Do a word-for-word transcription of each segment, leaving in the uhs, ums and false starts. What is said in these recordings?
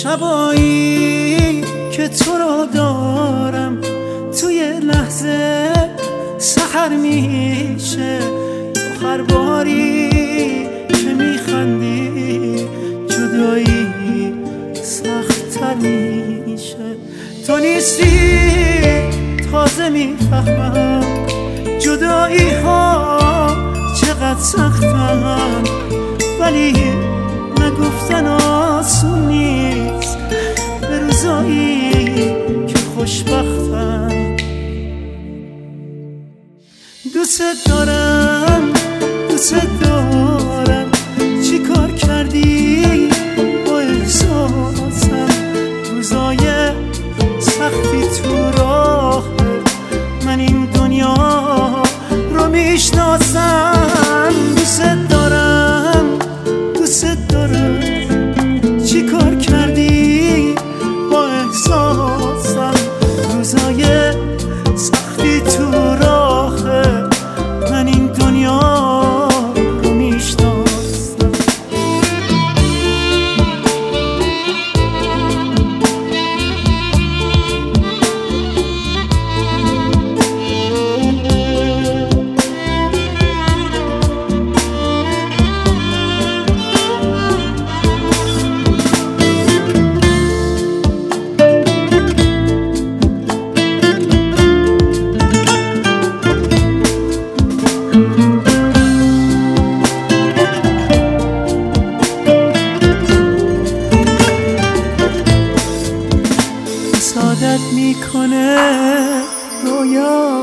شبایی که تو رو دارم توی لحظه سحر میشه، تو هر باری که میخندی جدایی سخت‌تر میشه. تو نیستی تازه میفهمم جدایی ها چقدر سختن، ولی نگفتن آسون نیست به روزایی که خوشبختم. دوست دارم دوست دارم، چی کار کردی با احساسم؟ روزای سختی تو راه من این دنیا رو میشناسم. دوست دارم دوست دارم، چی کار کردی با احساسم؟ روزای سختی تو راه من این دنیا رو میشناسم. سادت میکنه رویا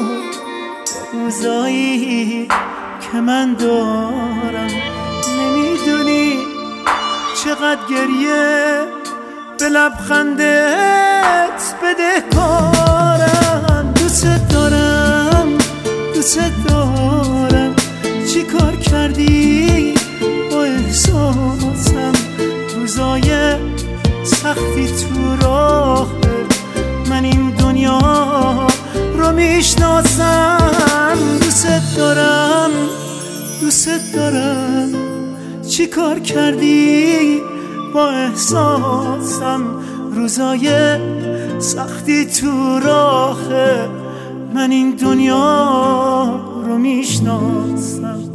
روزایی که من دارم، نمیدونی چقدر گریه به لبخندت بدهکارم. دوست دارم دوست دارم، چی کار کردی با احساسم؟ روزای سختی تو راه من این دنیا رو میشناسم. دوست دارم دوست دارم، چی کار کردی با احساسم؟ روزای سختی تو راه من این دنیا رو میشناسم.